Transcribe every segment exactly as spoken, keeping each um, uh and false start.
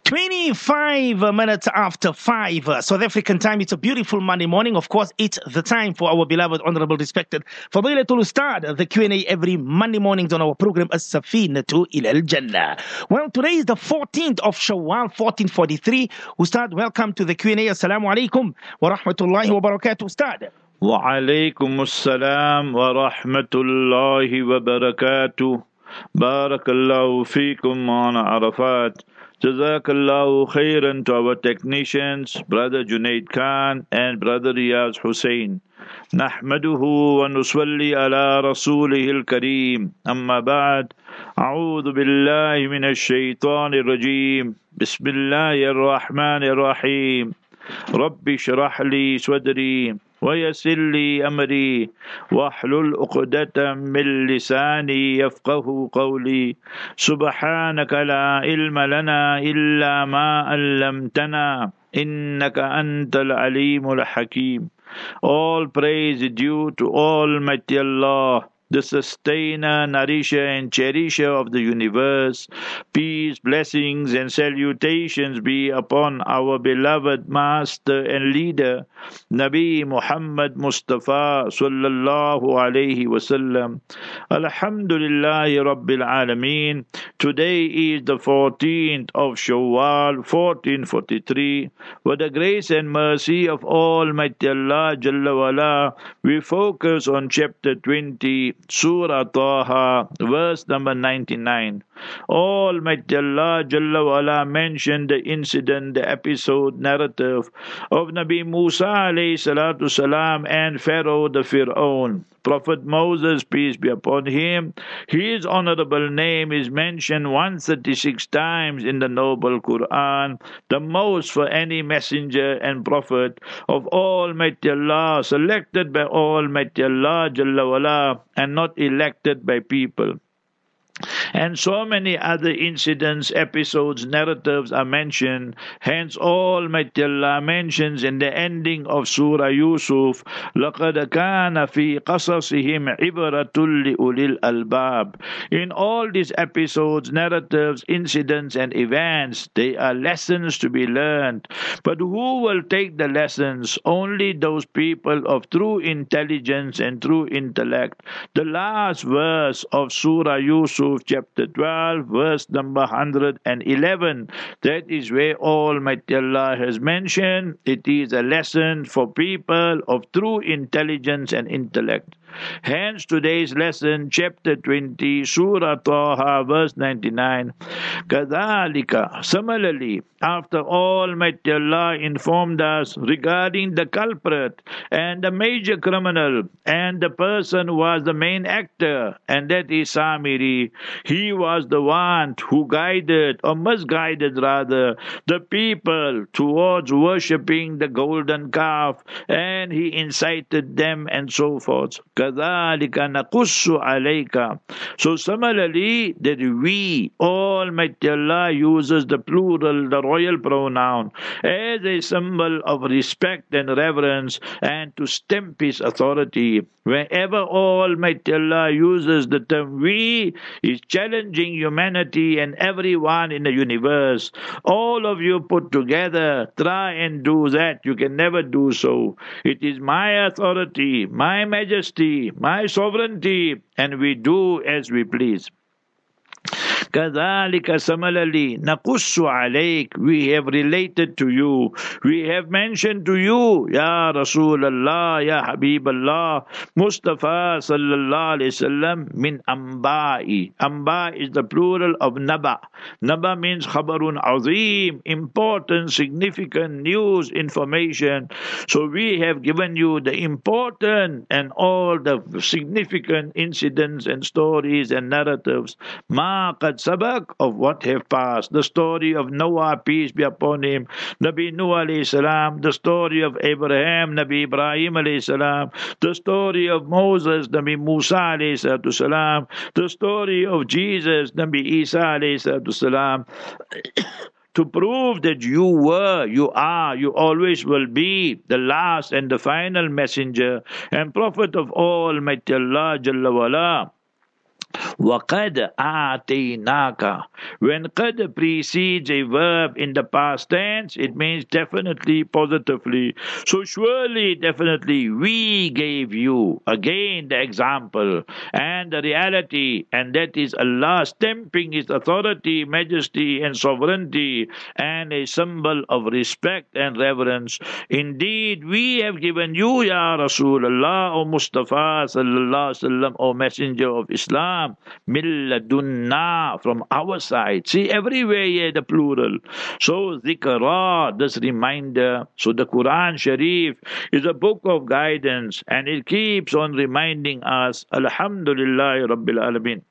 twenty-five minutes after five, uh, South African time. It's a beautiful Monday morning. Of course, it's the time for our beloved, honorable, respected Fadilatul Ustad, the Q and A every Monday mornings on our program As-Safinatu Ilal Jannah. Well, today is the fourteenth of Shawwal, fourteen forty-three. Ustad, welcome to the Q and A. Assalamu alaikum wa rahmatullahi wa barakatuh, Ustad. وعليكم السلام ورحمة الله وبركاته. بارك الله فيكم on Arafat. Jazakallahu khairan to our technicians, Brother Junaid Khan and Brother Riyaz Hussein. نحمده ونصلي على رسوله الكريم أما بعد أعوذ بالله من الشيطان الرجيم بسم الله الرحمن الرحيم رب اشرح لي صدري ويسر لي أمري واحلل عقدة من لساني يفقه قولي سبحانك لا علم لنا إلا ما علمتنا إنك أنت العليم الحكيم. All praise is due to Almighty Allah, the sustainer, nourisher and cherisher of the universe. Peace, blessings and salutations be upon our beloved master and leader, Nabi Muhammad Mustafa sallallahu alayhi wasallam. Alhamdulillahi Rabbil Alameen. Today is the fourteenth of Shawwal, fourteen forty-three. With the grace and mercy of Almighty Allah Jalla wala, we focus on chapter twenty, Surah Taha, verse number ninety-nine. Almighty Allah Jalla wala mentioned the incident, the episode, narrative of Nabi Musa alayhi salatu salam and Pharaoh the Fir'aun. Prophet Moses, peace be upon him, his honorable name is mentioned one hundred thirty-six times in the noble Quran, the most for any messenger and prophet of Almighty Allah, selected by Almighty Allah Jalla wala, and not elected by people. And so many other incidents, episodes, narratives are mentioned. Hence, Almighty Allah mentions in the ending of Surah Yusuf, لَقَدْ كَانَ فِي قَصَصِهِمْ عِبْرَةٌ لِأُولِي الْأَلْبَابِ. In all these episodes, narratives, incidents, and events, they are lessons to be learned. But who will take the lessons? Only those people of true intelligence and true intellect. The last verse of Surah Yusuf, chapter twelve, verse number one hundred eleven. That is where Almighty Allah has mentioned it is a lesson for people of true intelligence and intellect. Hence today's lesson, chapter twenty, Surah Taha, verse ninety-nine. Kadhalika, similarly, after Almighty Allah informed us regarding the culprit and the major criminal, and the person who was the main actor, and that is Samiri, he was the one who guided, or misguided rather, the people towards worshipping the golden calf, and he incited them and so forth. كَذَلِكَ نَقُصُّ عَلَيْكَ. So similarly, that we, Almighty Allah uses the plural, the royal pronoun, as a symbol of respect and reverence, and to stamp His authority. Whenever Almighty Allah uses the term we, is challenging humanity and everyone in the universe. All of you put together, try and do that. You can never do so. It is my authority, my majesty, my sovereignty, and we do as we please. كذلك similarly نقص عليك, we have related to you, we have mentioned to you, Ya Rasulullah, Ya Habiballah, Mustafa sallallahu alayhi wasallam, min amba'i. Amba is the plural of naba. Naba means khabarun azim, important, significant news, information. So we have given you the important and all the significant incidents and stories and narratives. Ma qad sabak, of what have passed. The story of Noah, peace be upon him, Nabi Nuh alayhi salam, the story of Abraham, Nabi Ibrahim alayhi salam, the story of Moses, Nabi Musa alayhi salam, the story of Jesus, Nabi Isa alayhi salam. To prove that you were, you are, you always will be the last and the final messenger and prophet of Almighty Allah Jalla wala. وَقَدْ آتَيْنَاكَ. When qad precedes a verb in the past tense, it means definitely, positively. So surely, definitely, we gave you. Again, the example and the reality, and that is Allah stamping His authority, majesty, and sovereignty, and a symbol of respect and reverence. Indeed, we have given you, Ya Rasulullah, O Mustafa, sallallahu alaihi wasallam, O Messenger of Islam, milladunna, from our side. See, everywhere here the plural. So zikra, this reminder. So the Quran Sharif is a book of guidance, and it keeps on reminding us, Alhamdulillah Rabbil Alameen.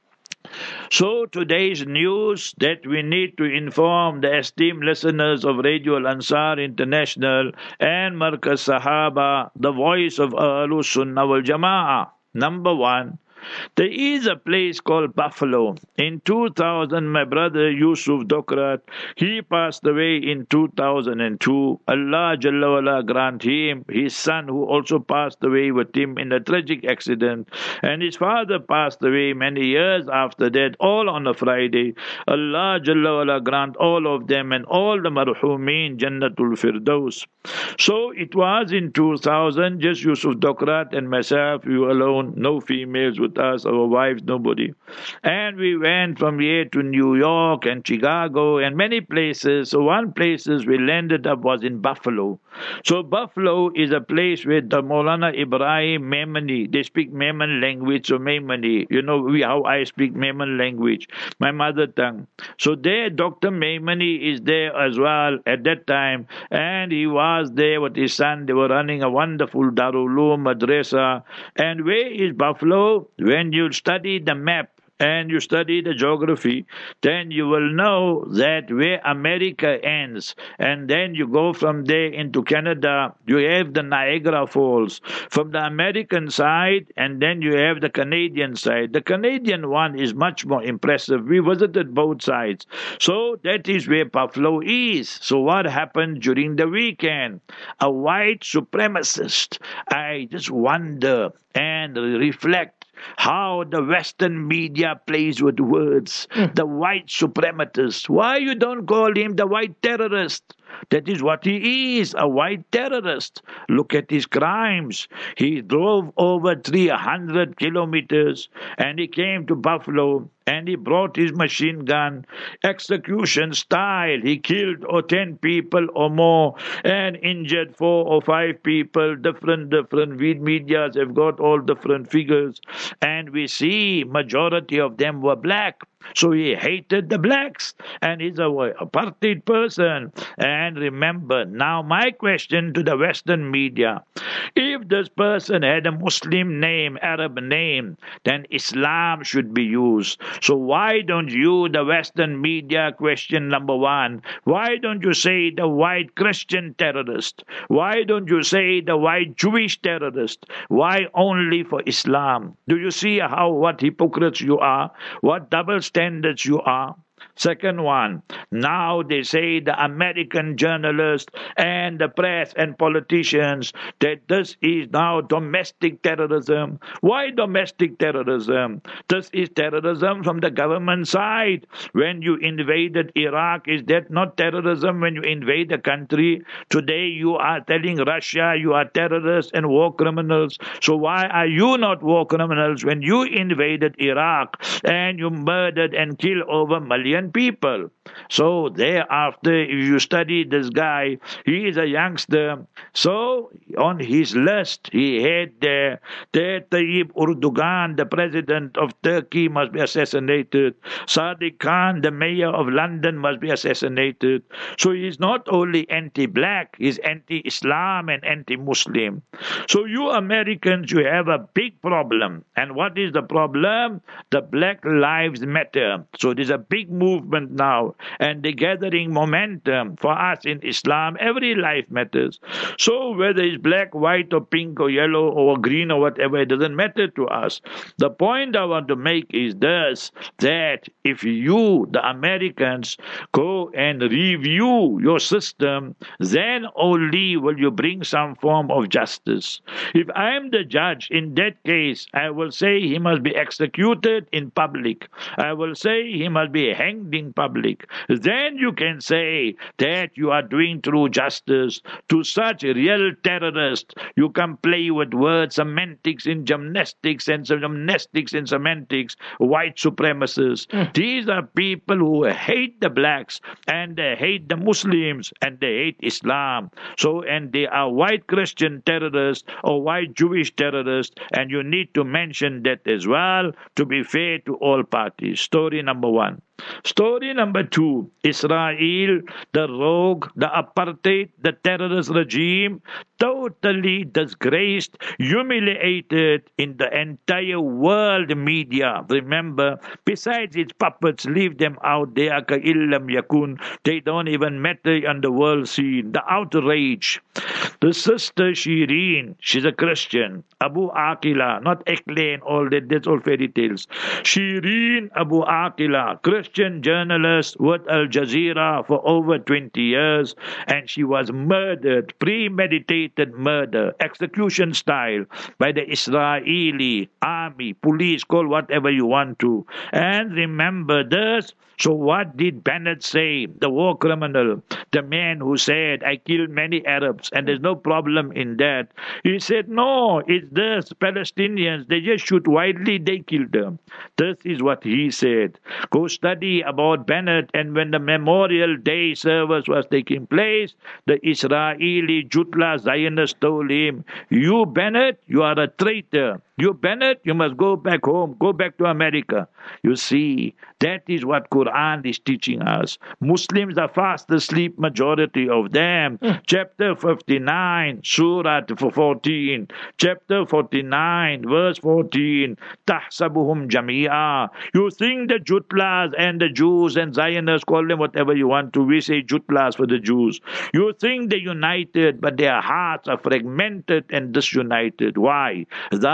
So today's news that we need to inform the esteemed listeners of Radio Al Ansar International and Markaz Sahaba, the voice of Ahlus Sunnah wal Jama'ah. Number one, there is a place called Buffalo. In two thousand, my brother Yusuf Dokrat, he passed away in two thousand two. Allah Jalla wala grant him, his son who also passed away with him in a tragic accident, and his father passed away many years after that, all on a Friday. Allah Jalla wala grant all of them and all the marhumeen Jannatul Firdaus. So it was in two thousand, just Yusuf Dokrat and myself, we were alone, no females with us, our wives, nobody. And we went from here to New York and Chicago and many places. So one places we landed up was in Buffalo. So Buffalo is a place where the Maulana Ibrahim Memani, they speak Memon language, so Memani, you know we, how I speak Memon language, my mother tongue. So there Doctor Memani is there as well at that time, and he was there with his son. They were running a wonderful Darul Uloom madrasa. And where is Buffalo? When you study the map and you study the geography, then you will know that where America ends, and then you go from there into Canada, you have the Niagara Falls from the American side, and then you have the Canadian side. The Canadian one is much more impressive. We visited both sides. So that is where Buffalo is. So what happened during the weekend? A white supremacist. I just wonder and reflect how the Western media plays with words. Mm. The white suprematist. Why you don't call him the white terrorist? That is what he is, a white terrorist. Look at his crimes. He drove over three hundred kilometers and he came to Buffalo and he brought his machine gun, execution style. He killed or ten people or more and injured four or five people. Different, different medias have got all different figures. And we see majority of them were black. So he hated the blacks, and he's a apartheid person. And remember, now my question to the Western media, if this person had a Muslim name, Arab name, then Islam should be used. So why don't you, the Western media, question number one, why don't you say the white Christian terrorist? Why don't you say the white Jewish terrorist? Why only for Islam? Do you see how, what hypocrites you are? What double standards you are? Second one, now they say the American journalists and the press and politicians that this is now domestic terrorism. Why domestic terrorism? This is terrorism from the government side. When you invaded Iraq, is that not terrorism when you invade a country? Today you are telling Russia you are terrorists and war criminals. So why are you not war criminals when you invaded Iraq and you murdered and killed over a million people? So thereafter, if you study this guy, he is a youngster. So on his list, he had there that Tayyip Erdogan, the president of Turkey, must be assassinated. Sadiq Khan, the mayor of London, must be assassinated. So he's not only anti-black, he's anti-Islam and anti-Muslim. So you Americans, you have a big problem. And what is the problem? The Black Lives Matter. So there's a big movement movement now, and they're gathering momentum. For us in Islam, every life matters. So whether it's black, white, or pink, or yellow, or green, or whatever, it doesn't matter to us. The point I want to make is this, that if you, the Americans, go and review your system, then only will you bring some form of justice. If I am the judge, in that case, I will say he must be executed in public. I will say he must be hanged in public. Then you can say that you are doing true justice to such real terrorists. You can play with words, semantics in gymnastics and gymnastics in semantics, white supremacists. Mm. These are people who hate the blacks and they hate the Muslims and they hate Islam. So, and they are white Christian terrorists or white Jewish terrorists, and you need to mention that as well to be fair to all parties. Story number one. Story number two, Israel, the rogue, the apartheid, the terrorist regime, totally disgraced, humiliated in the entire world media. Remember, besides its puppets, leave them out there, ka'illam yakun. They don't even matter on the world scene. The outrage. The sister Shireen, she's a Christian. Abu Aqila, not Ekle and all that, that's all fairy tales. Shireen Abu Aqila, Christian journalist with Al Jazeera for over twenty years, and she was murdered, premeditated murder, execution style, by the Israeli army, police, call whatever you want to. And remember this. So what did Bennett say, the war criminal, the man who said, I killed many Arabs and there's no problem in that? He said, no, it's this, Palestinians, they just shoot widely, they kill them. This is what he said. Go study about Bennett, and when the Memorial Day service was taking place, the Israeli Jutla Zionist told him, you Bennett, you are a traitor. You Bennett, you must go back home, go back to America. You see, that is what Quran is teaching us. Muslims are fast asleep, majority of them. Mm. Chapter fifty-nine, Surah fourteen. Chapter forty-nine, verse fourteen. Tahsabuhum Jamia. You think the Jutlas and the Jews and Zionists, call them whatever you want to, we say Jutlas for the Jews. You think they're united, but their hearts are fragmented and disunited. Why?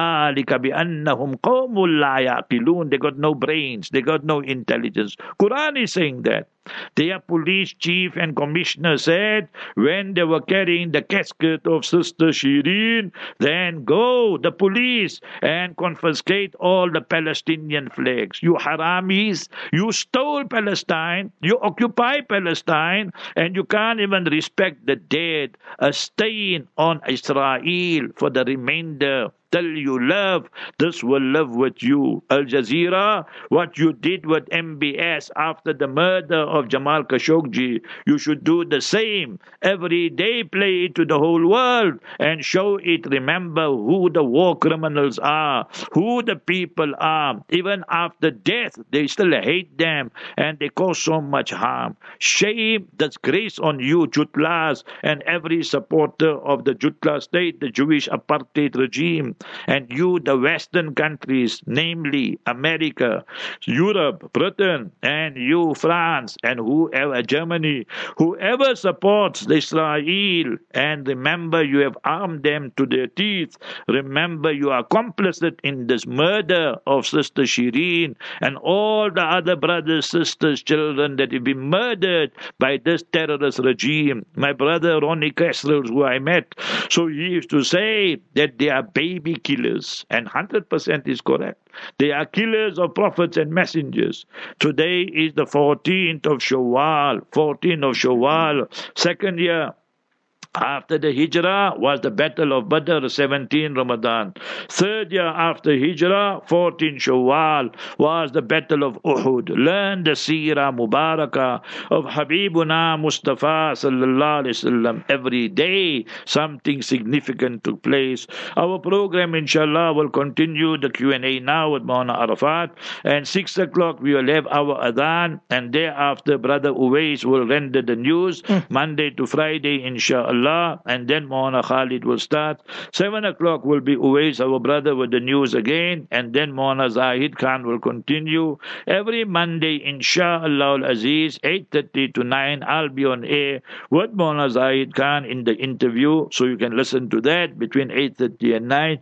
بِأَنَّهُمْ قَوْمٌ لَا يَعْقِلُونَ. They got no brains, they got no intelligence. Quran is saying that. Their police chief and commissioner said when they were carrying the casket of Sister Shireen, then go, the police, and confiscate all the Palestinian flags. You haramis, you stole Palestine, you occupy Palestine, and you can't even respect the dead, a stain on Israel for the remainder. Till you live, this will live with you. Al Jazeera, what you did with M B S after the murder of Jamal Khashoggi, you should do the same. Every day play it to the whole world and show it. Remember who the war criminals are, who the people are. Even after death, they still hate them and they cause so much harm. Shame, disgrace on you, Jutlas, and every supporter of the Jutla state, the Jewish apartheid regime. And you, the Western countries, namely America, Europe, Britain, and you, France, and whoever, Germany, whoever supports Israel, and remember you have armed them to their teeth. Remember you are complicit in this murder of Sister Shireen and all the other brothers, sisters, children that have been murdered by this terrorist regime. My brother Ronnie Kessler, who I met, so he used to say that they are baby killers, and one hundred percent is correct. They are killers of prophets and messengers. Today is the fourteenth of Shawwal, fourteenth of Shawwal, second year after the Hijrah was the Battle of Badr, seventeen Ramadan. Third year after Hijrah, fourteen Shawwal, was the Battle of Uhud. Learn the Seerah Mubarakah of Habibuna Mustafa Sallallahu Alaihi Wasallam. Every day something significant took place. Our program inshallah will continue the Q and A now with Maulana Arafat, and six o'clock we will have our Adhan, and thereafter Brother Uwais will render the news Monday to Friday inshallah. inshallah, and then Maulana Khalid will start. Seven o'clock will be Uwais, our brother, with the news again, and then Maulana Zahid Khan will continue. Every Monday, inshallah al-Aziz, eight thirty to nine, I'll be on air with Maulana Zahid Khan in the interview, so you can listen to that between eight thirty and nine.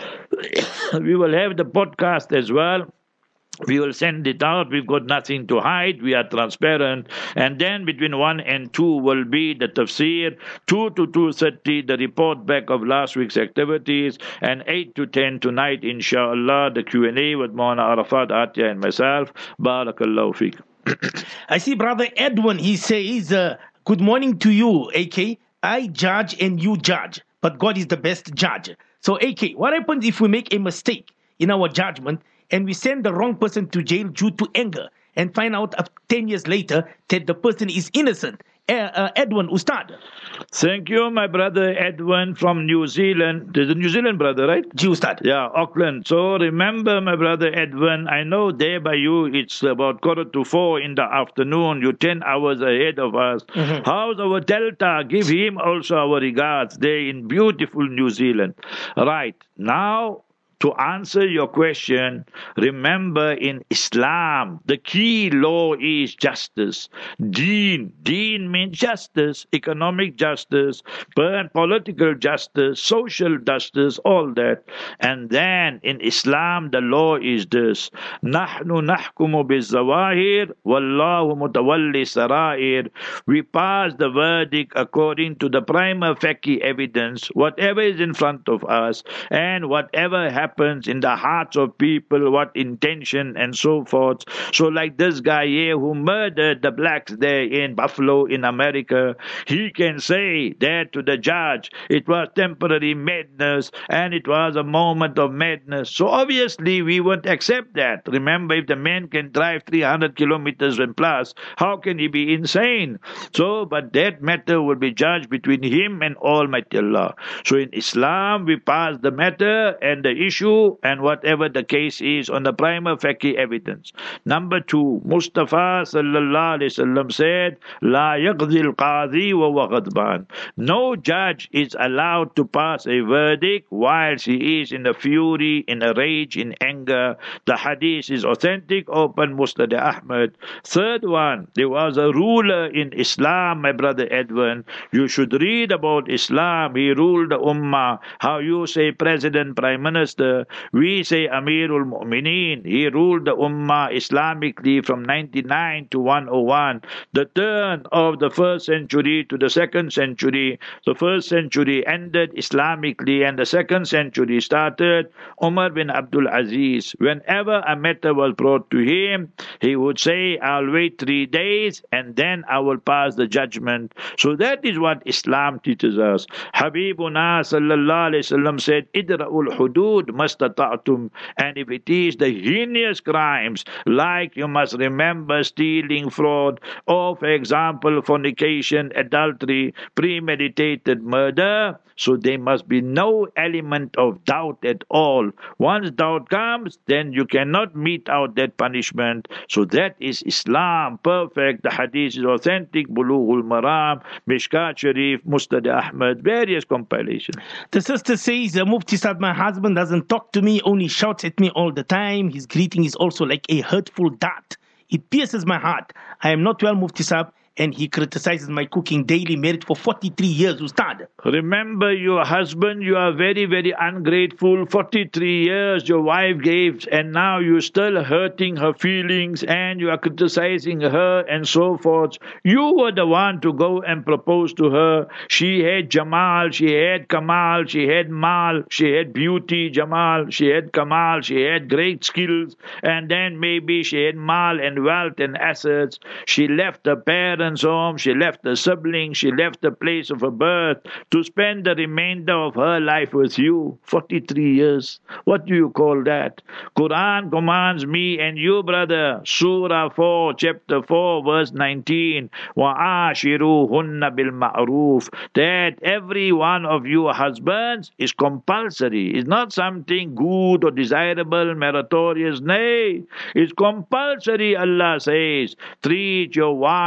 We will have the podcast as well. We will send it out. We've got nothing to hide. We are transparent. And then between one and two will be the tafsir. two to two thirty, the report back of last week's activities. And eight to ten tonight, inshallah, the Q and A with Maulana Arafat, Atiyah, and myself. Barakallahu feek. I see Brother Edwin, he says, uh, good morning to you, A K. I judge and you judge, but God is the best judge. So, A K, what happens if we make a mistake in our judgment and we send the wrong person to jail due to anger and find out uh, ten years later that the person is innocent? Uh, uh, Edwin, Ustad. Thank you, my brother Edwin from New Zealand. There's a New Zealand brother, right? Ji, Ustad. Yeah, Auckland. So remember, my brother Edwin, I know there by you it's about quarter to four in the afternoon. You're ten hours ahead of us. Mm-hmm. How's our Delta? Give him also our regards there in beautiful New Zealand. Right. Now, to answer your question, remember in Islam, the key law is justice. Deen. Deen means justice, economic justice, political justice, social justice, all that. And then in Islam, the law is this. نَحْنُ نَحْكُمُ بِالزَّوَاهِرِ وَاللَّهُ مُتَوَلِّي السَّرَائِرِ. We pass the verdict according to the prima facie evidence, whatever is in front of us, and whatever happens happens in the hearts of people, what intention and so forth. So like this guy here who murdered the blacks there in Buffalo in America, he can say there to the judge, it was temporary madness and it was a moment of madness. So obviously we won't accept that. Remember, if the man can drive three hundred kilometers and plus, how can he be insane? So, but that matter will be judged between him and Almighty Allah. So in Islam, we pass the matter and the issue and whatever the case is on the prima facie evidence. Number two, Mustafa sallallahu alaihi wasallam said, "La yaqdi al-qadi wa huwa ghadban." No judge is allowed to pass a verdict while he is in a fury, in a rage, in anger. The hadith is authentic. Open Musnad Ahmad. Third one, there was a ruler in Islam, my brother Edwin. You should read about Islam. He ruled the ummah. How you say president, prime minister. We say Amirul Mu'mineen. He ruled the Ummah Islamically from ninety-nine to one oh one. The turn of the first century to the second century. The first century ended Islamically and the second century started. Umar bin Abdul Aziz, whenever a matter was brought to him, he would say, I'll wait three days and then I will pass the judgment. So that is what Islam teaches us. Habibuna sallallahu alayhi wasallam said, Idra'ul hudud mastata'tum. And if it is the heinous crimes, like you must remember stealing, fraud, or for example fornication, adultery, premeditated murder, so there must be no element of doubt at all. Once doubt comes, then you cannot mete out that punishment. So that is Islam, perfect. The hadith is authentic, Bulughul Maram, Mishkat Sharif, Musnad Ahmad, various compilations. The sister says, uh, Mufti Saad, my husband doesn't talk to me, only shouts at me all the time. His greeting is also like a hurtful dart. It pierces my heart. I am not well, Mufti Saab, and he criticizes my cooking daily, married for forty-three years, Ustad. Remember your husband, you are very, very ungrateful. forty-three years your wife gave, and now you're still hurting her feelings, and you are criticizing her, and so forth. You were the one to go and propose to her. She had Jamal, she had Kamal, she had Mal, she had beauty, Jamal, she had Kamal, she had great skills, and then maybe she had Mal and wealth and assets. She left her parents home, she left the siblings, she left the place of her birth to spend the remainder of her life with you. forty-three years. What do you call that? Quran commands me and you, brother, Surah four, chapter four, verse nineteen, وَعَاشِرُوهُنَّ بِالْمَعْرُوفِ, that every one of you husbands is compulsory. It's not something good or desirable, meritorious. Nay, it's compulsory, Allah says. Treat your wives with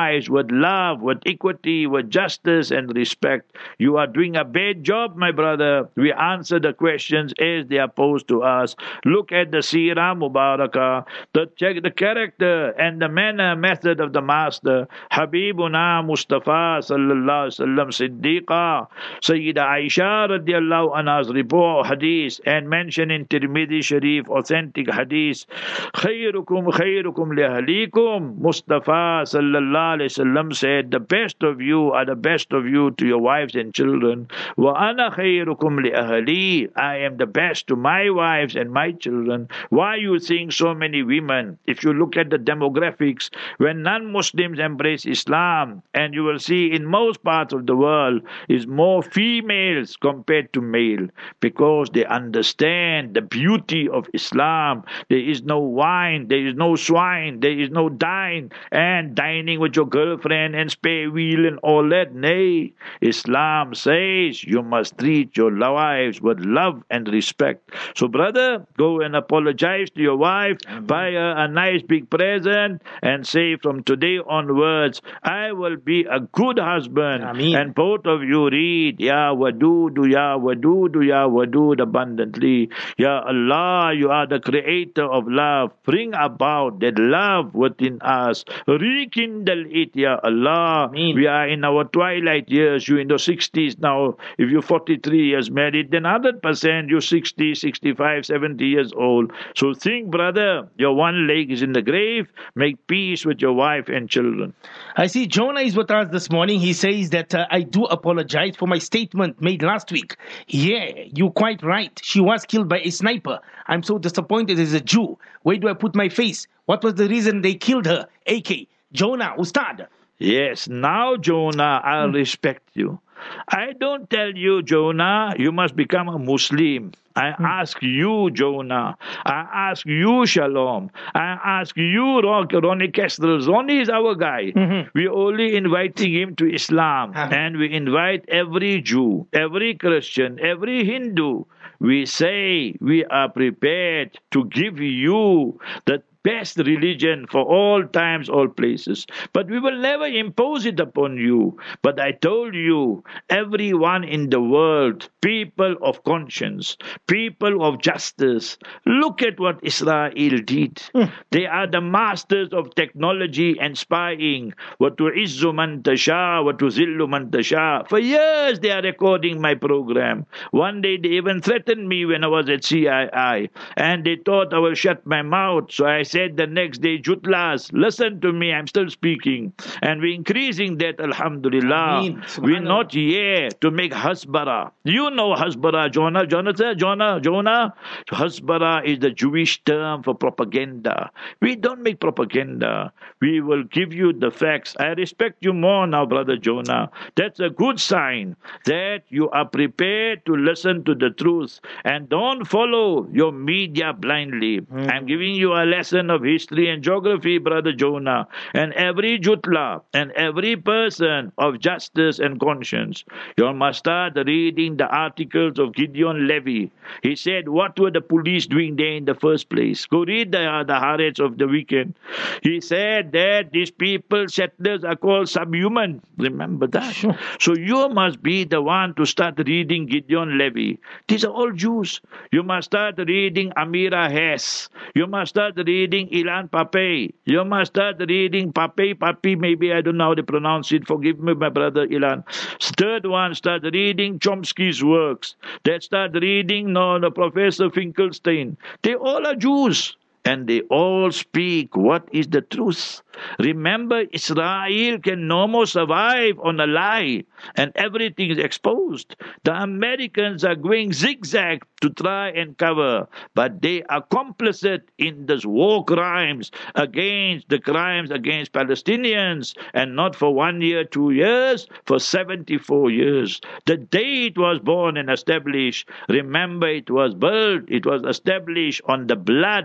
with love, with equity, with justice and respect. You are doing a bad job, my brother. We answer the questions as they are posed to us. Look at the Sirah Mubarakah, the, check the character and the manner, method of the Master. Habibuna Mustafa sallallahu alaihi wasallam Siddiqa, Sayyida Aisha radiallahu anha's report hadith and mentioned in Tirmidhi Sharif, authentic hadith. Khayrukum khayrukum li ahlikum. Mustafa sallallahu alaihi wasallam said, the best of you are the best of you to your wives and children. Wa ana khayrukum li ahli. I am the best to my wives and my children. Why are you seeing so many women? If you look at the demographics, when non-Muslims embrace Islam, and you will see in most parts of the world is more females compared to male, because they understand the beauty of Islam. There is no wine, there is no swine, there is no dine and dining with your girlfriend and spare wheel and all that. Nay, Islam says you must treat your wives with love and respect. So brother, go and apologize to your wife, Amen. Buy her a nice big present and say, from today onwards I will be a good husband. Amen. And both of you read Ya Wadudu, Ya Wadudu, Ya Wadud abundantly. Ya Allah, you are the creator of love. Bring about that love within us. Rekindle it, Ya Allah. Amen. We are in our twilight years. You in the sixties now. If you're forty-three years married, then one hundred percent you're sixty, sixty-five, seventy years old. So think, brother, your one leg is in the grave. Make peace with your wife and children. I see Jonah is with us this morning. He says that uh, I do apologize for my statement made last week. Yeah, you're quite right. She was killed by a sniper. I'm so disappointed as a Jew. Where do I put my face? What was the reason they killed her? A K, Jonah, Ustad. Yes, now Jonah, I'll hmm. respect you. I don't tell you, Jonah, you must become a Muslim. I hmm. ask you, Jonah. I ask you, Shalom. I ask you, Ronnie Kestrel. Ronnie is our guy. Mm-hmm. We're only inviting him to Islam. Uh-huh. And we invite every Jew, every Christian, every Hindu. We say we are prepared to give you the best religion for all times, all places. But we will never impose it upon you. But I told you, everyone in the world, people of conscience, people of justice, look at what Israel did. Mm. They are the masters of technology and spying. وَتُعِزُّ مَنْ تَشَاءُ وَتُذِلُّ مَنْ تَشَاءُ. For years they are recording my program. One day they even threatened me when I was at C I I. And they thought I will shut my mouth. So I said, Said the next day, Jutlas, listen to me, I'm still speaking. And we're increasing that, alhamdulillah. Ameen. We're not here to make hasbara. You know hasbara, Jonah, Jonathan, Jonah, Jonah. Hasbara is the Jewish term for propaganda. We don't make propaganda. We will give you the facts. I respect you more now, brother Jonah. That's a good sign that you are prepared to listen to the truth and don't follow your media blindly. Mm. I'm giving you a lesson of history and geography, brother Jonah, and every jutla and every person of justice and conscience. You must start reading the articles of Gideon Levy. He said, what were the police doing there in the first place? Go read the, uh, the Haaretz of the weekend. He said that these people, settlers, are called subhuman. Remember that? Sure. So you must be the one to start reading Gideon Levy. These are all Jews. You must start reading Amira Hess. You must start reading Ilan Pape. You must start reading Pape, Papi, maybe I don't know how to pronounce it. Forgive me, my brother Ilan. Third one, start reading Chomsky's works. Then start reading no, the Professor Finkelstein. They all are Jews. And they all speak what is the truth. Remember, Israel can no more survive on a lie, and everything is exposed. The Americans are going zigzag to try and cover, but they are complicit in this war crimes against the crimes against Palestinians, and not for one year, two years, for seventy-four years. The day it was born and established, remember it was built, it was established on the blood of the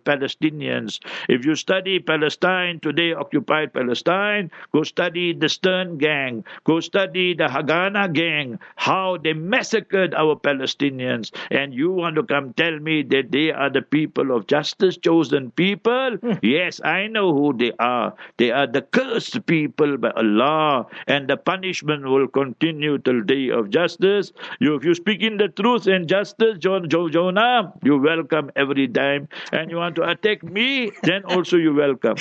Palestinians. If you study Palestine, today occupied Palestine, go study the Stern Gang, go study the Haganah Gang, how they massacred our Palestinians. And you want to come tell me that they are the people of justice, chosen people? Mm. Yes, I know who they are. They are the cursed people by Allah, and the punishment will continue till day of justice. You, if you speak in the truth and justice, John, Jo, Jonah, you welcome every time. And you want to attack me, then also you welcome.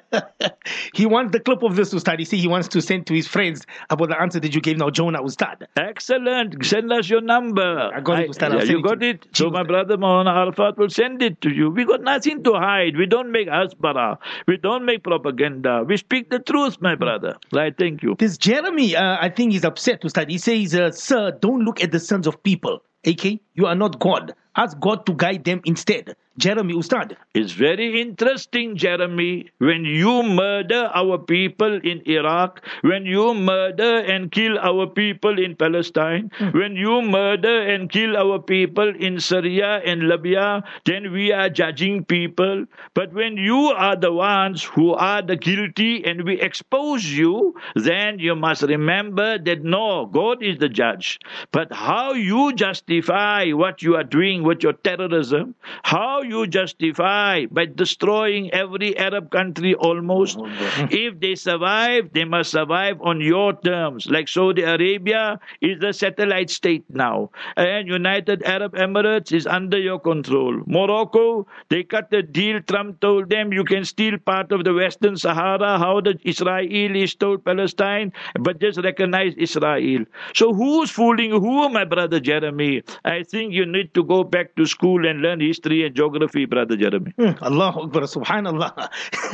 He wants the clip of this, Ustad. You see, he wants to send to his friends about the answer that you gave now, Jonah, Ustad. Excellent. Send us your number. I got it, Ustad. I, yeah, you got it? So my brother Maulana Arafat will send it to you. We got nothing to hide. We don't make hasbara. We don't make propaganda. We speak the truth, my brother. Right, thank you. This Jeremy, uh, I think he's upset, Ustad. He says, uh, sir, don't look at the sons of people. A K, you are not God. Ask God to guide them instead. Jeremy, Ustad. It's very interesting, Jeremy, when you murder our people in Iraq, when you murder and kill our people in Palestine, mm. when you murder and kill our people in Syria and Libya, then we are judging people. But when you are the ones who are the guilty and we expose you, then you must remember that no, God is the judge. But how you justify what you are doing with your terrorism, how you justify by destroying every Arab country almost. If they survive, they must survive on your terms. Like Saudi Arabia is a satellite state now. And United Arab Emirates is under your control. Morocco, they cut the deal. Trump told them you can steal part of the Western Sahara. How the Israelis told Palestine, but just recognize Israel. So who's fooling who, my brother Jeremy? I think you need to go back to school and learn history and geography, brother Jeremy. Mm, Allahu Akbar, subhanallah.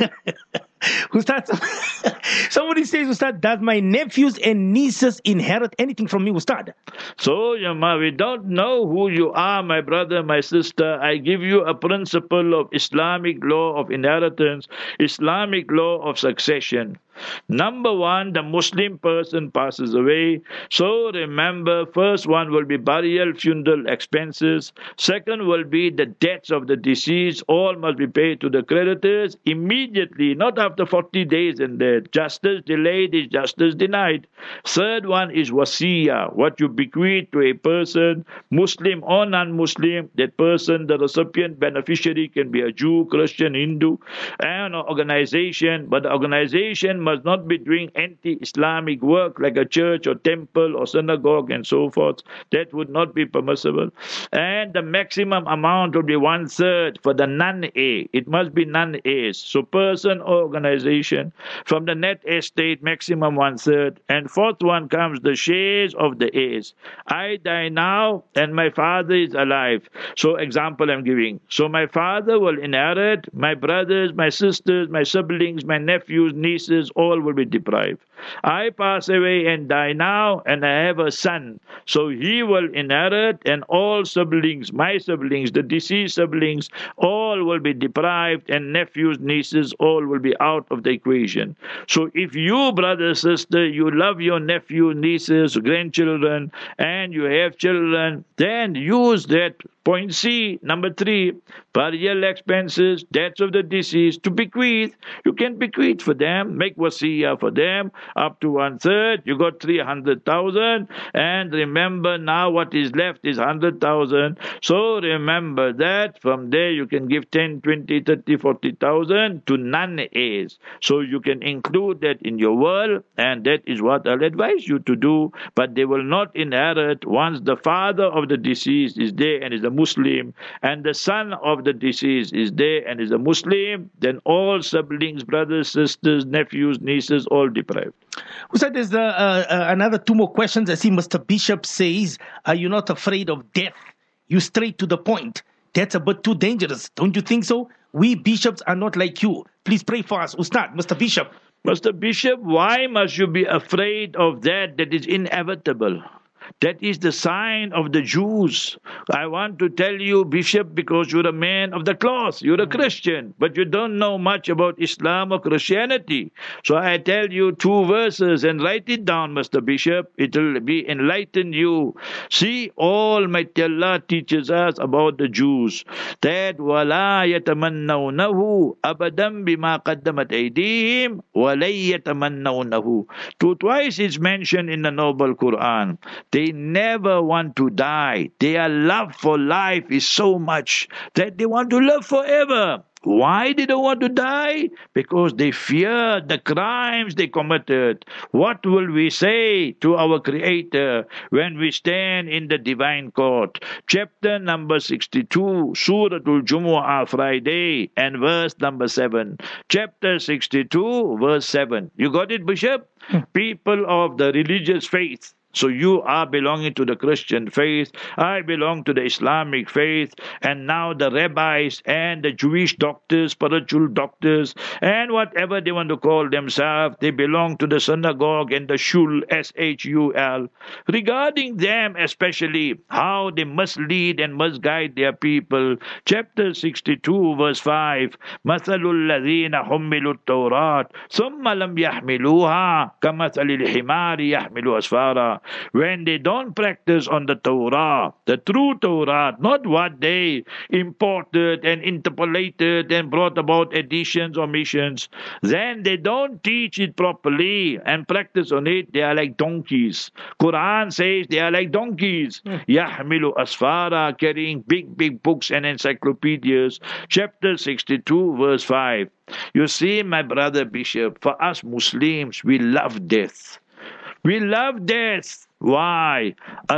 Ustad, somebody says, Ustad, does my nephews and nieces inherit anything from me, Ustad? So, Yama, we don't know who you are, my brother, my sister. I give you a principle of Islamic law of inheritance, Islamic law of succession. Number one, the Muslim person passes away. So remember, first one will be burial, funeral expenses. Second will be the debts of the deceased. All must be paid to the creditors immediately, not after forty days and dead. Justice delayed is justice denied. Third one is wasiya, what you bequeath to a person, Muslim or non-Muslim. That person, the recipient beneficiary, can be a Jew, Christian, Hindu, and an organization. But the organization must not be doing anti-Islamic work like a church or temple or synagogue and so forth. That would not be permissible. And the maximum amount will be one-third for the non-A. It must be non-A's. So person or organization. From the net estate, maximum one-third. And fourth one comes the shares of the A's. I die now and my father is alive. So example I'm giving. So my father will inherit, my brothers, my sisters, my siblings, my nephews, nieces, all will be deprived. I pass away and die now, and I have a son. So he will inherit, and all siblings, my siblings, the deceased siblings, all will be deprived, and nephews, nieces, all will be out of the equation. So if you, brother, sister, you love your nephew, nieces, grandchildren, and you have children, then use that. Point C, number three, burial expenses, debts of the deceased, to bequeath. You can bequeath for them, make wasiya for them, up to one third. You got three hundred thousand, and remember now what is left is one hundred thousand. So remember that from there you can give ten, twenty, thirty, forty thousand to non-A's. So you can include that in your will, and that is what I'll advise you to do. But they will not inherit once the father of the deceased is there and is a Muslim, and the son of the deceased is there and is a Muslim, then all siblings, brothers, sisters, nephews, nieces, all deprived. Ustad, there's uh, uh, another two more questions. I see Mister Bishop says, are you not afraid of death? You straight to the point. That's a bit too dangerous. Don't you think so? We bishops are not like you. Please pray for us. Ustad, Mister Bishop. Mister Bishop, why must you be afraid of that that is inevitable? That is the sign of the Jews. I want to tell you, Bishop, because you're a man of the cloth, you're a Christian, but you don't know much about Islam or Christianity. So I tell you two verses and write it down, Mister Bishop. It will be enlighten you. See, Almighty Allah teaches us about the Jews that وَلَا يَتَمَنَّوْنَهُ أَبَدًا بِمَا قَدَّمَتْ أَيْدِيهِمْ وَلَا يَتَمَنَّوْنَهُ. To twice it's mentioned in the Noble Quran. They never want to die. Their love for life is so much that they want to live forever. Why did they want to die? Because they fear the crimes they committed. What will we say to our Creator when we stand in the divine court? Chapter number sixty-two, Surah Al-Jumu'ah, Friday, and verse number seven. Chapter sixty-two, verse seven. You got it, Bishop? People of the religious faith. So you are belonging to the Christian faith, I belong to the Islamic faith, and now the rabbis and the Jewish doctors, spiritual doctors, and whatever they want to call themselves, they belong to the synagogue and the shul, S H U L. Regarding them especially, how they must lead and must guide their people, chapter sixty-two, verse five, مَثَلُ الَّذِينَ حُمِّلُوا التَّوْرَاةَ ثُمَّ لَمْ يَحْمِلُوهَا كَمَثَلِ الْحِمَارِ يَحْمِلُ أَسْفَارًا. When they don't practice on the Torah, the true Torah, not what they imported and interpolated and brought about additions or omissions, then they don't teach it properly and practice on it, they are like donkeys. Quran says they are like donkeys. Yahmilu asfara, carrying big, big books and encyclopedias. Chapter sixty-two, verse five. You see, my brother Bishop, for us Muslims, we love death. We love death. Why?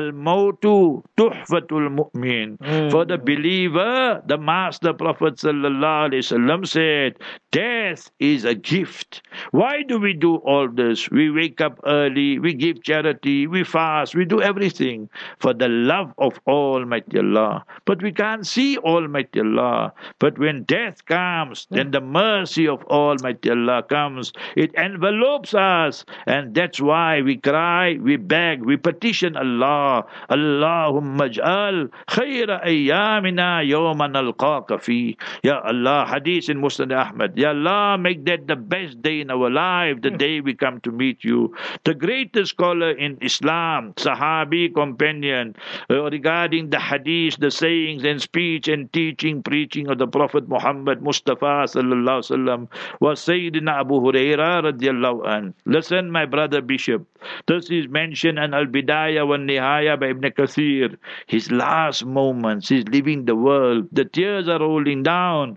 Al-mautu tuhfatul mu'min. Mm. For the believer, the Master Prophet sallallahu alaihi wasallam said, death is a gift. Why do we do all this? We wake up early, we give charity, we fast, we do everything for the love of Almighty Allah. But we can't see Almighty Allah. But when death comes, then the mercy of Almighty Allah comes. It envelopes us. And that's why we cry, we beg, we petition Allah. Allahumma ij'al khayra ayyamina yawman alqaka fi. Ya Allah, hadith in Musnad Ahmad. Ya Allah, make that the best day in our life, the day we come to meet you. The greatest scholar in Islam, Sahabi companion, uh, regarding the hadith, the sayings and speech and teaching, preaching of the Prophet Muhammad Mustafa sallallahu alaihi wasallam, was Sayyidina Abu Hurairah radiallahu anh. Listen, my brother Bishop, this is mentioned in Al-Bidayah wa Nihaya by Ibn Kathir. His last moments, he's leaving the world. The tears are rolling down.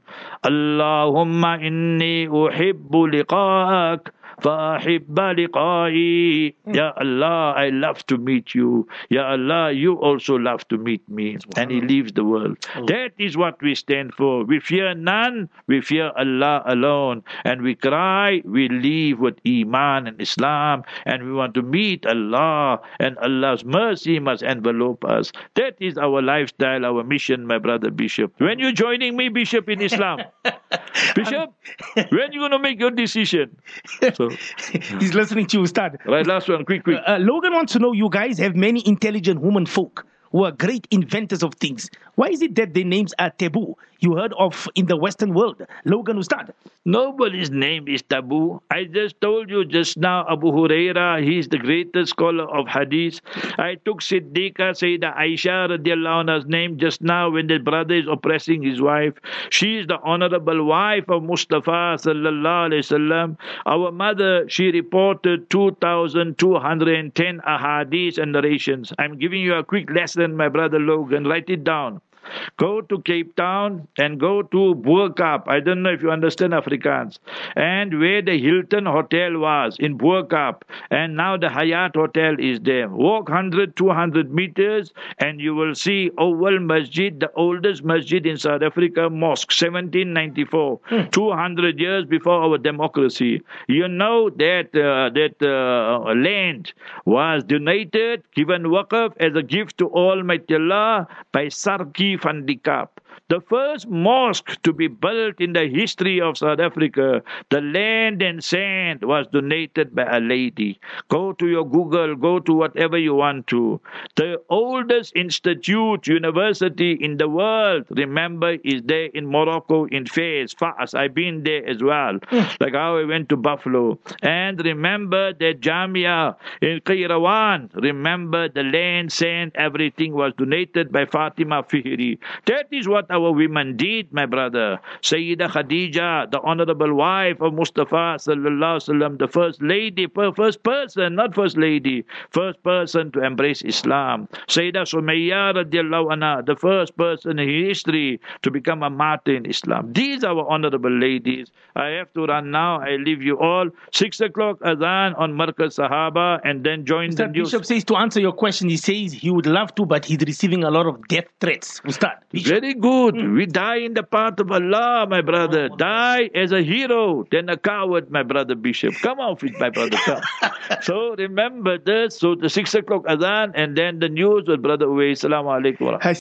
Allahumma inni uhibbu liqa'ak فَأَحِبَّ لِقَائِي. Ya Allah, I love to meet you. Ya Allah, you also love to meet me. And he leaves the world. That is what we stand for. We fear none. We fear Allah alone. And we cry, we live with Iman and Islam. And we want to meet Allah. And Allah's mercy must envelope us. That is our lifestyle, our mission, my brother Bishop. When you joining me, Bishop, in Islam? Bishop, when you going to make your decision? So, he's listening to you, Ustad. Right, last one, quick, quick. Uh, Logan wants to know, you guys have many intelligent women folk who are great inventors of things. Why is it that their names are taboo? You heard of in the Western world. Logan Ustad. Nobody's name is taboo. I just told you just now, Abu Huraira, he's the greatest scholar of hadith. I took Siddiqa, Sayyidah Aisha radiallahu anha's name just now when the brother is oppressing his wife. She is the honorable wife of Mustafa sallallahu alayhi wasallam. Our mother, she reported two thousand two hundred ten ahadith and narrations. I'm giving you a quick lesson, my brother Logan. Write it down. Go to Cape Town and go to Boerkaap. I don't know if you understand Afrikaans. And where the Hilton Hotel was in Boerkaap, and now the Hyatt Hotel is there. Walk one hundred, two hundred meters and you will see Oval Masjid, the oldest masjid in South Africa, mosque, seventeen ninety-four, hmm. two hundred years before our democracy. You know that uh, that uh, land was donated, given waqf as a gift to Almighty Allah by Sarki van die Kaap. The first mosque to be built in the history of South Africa, the land and sand was donated by a lady. Go to your Google, go to whatever you want to. The oldest institute, university in the world, remember, is there in Morocco, in Fez, Fas. I've been there as well, like how I went to Buffalo. And remember the Jamia in Kairawan. Remember the land, sand, everything was donated by Fatima Fihri. That is what our women did, my brother. Sayyida Khadija, the honorable wife of Mustafa sallallahu alaihi wasallam, the first lady, first person, not first lady, first person to embrace Islam. Sayyida Sumayya radiallahu anha, the first person in history to become a martyr in Islam. These are our honorable ladies. I have to run now. I leave you all. Six o'clock adhan on Markaz Sahaba, and then join Ustad, the news. Bishop says to answer your question, he says he would love to, but he's receiving a lot of death threats. Ustad, Bishop. Very good. Mm. We die in the path of Allah, my brother. Oh, die as a hero, then a coward, my brother Bishop. Come off it, my brother. Come. So remember this. So the six o'clock adhan, and then the news with Brother Uwais. Assalamu alaikum.